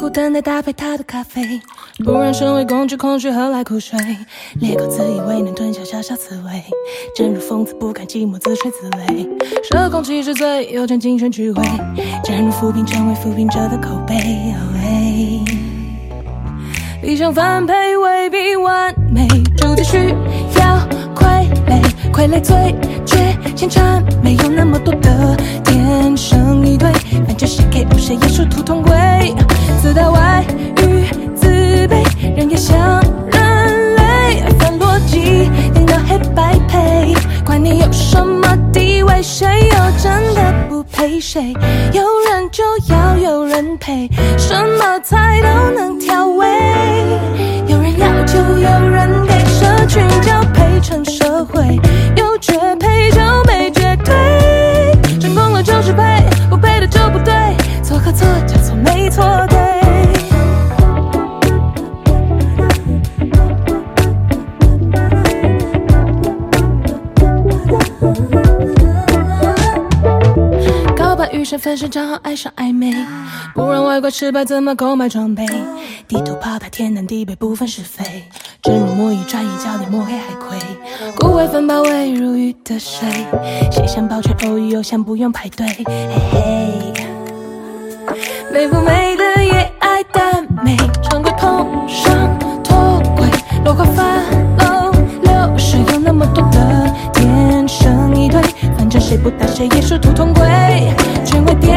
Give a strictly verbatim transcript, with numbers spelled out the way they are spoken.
孤单的搭配他的咖啡，不让身为工具，空虚何来苦水？裂口自以为能吞下小小刺猬，正如疯子不甘寂寞自吹自擂。社恐七十岁，有权竞选聚会，正如扶贫成为扶贫者的口碑。哦理想翻配未必完美，主题需要傀儡，傀儡最缺欠缠，没有那么多的天生一对，反正谁给不谁也殊途同归。自大外遇自卑，人也像人类，反逻辑颠倒黑白配，管你有什么地位，谁又真的不配谁？有人就要有人陪，什么菜都能调味，有人要就有人给，社群交配成社会，有绝配就没绝对，成功了就是配，不配的就不对，错和错叫错没错对。遇上分身，正好爱上暧昧，不让外挂失败，怎么购买装备？地图炮打天南地北，不分是非。正如墨鱼转移焦点，抹黑海葵，孤位分包围如鱼的水，谁想保全偶遇，又想不用排队。嘿嘿，美不美的也爱耽美，常规碰上脱轨，落花发漏流水，有那么多的天生一对，反正谁不打谁也殊途同归。权威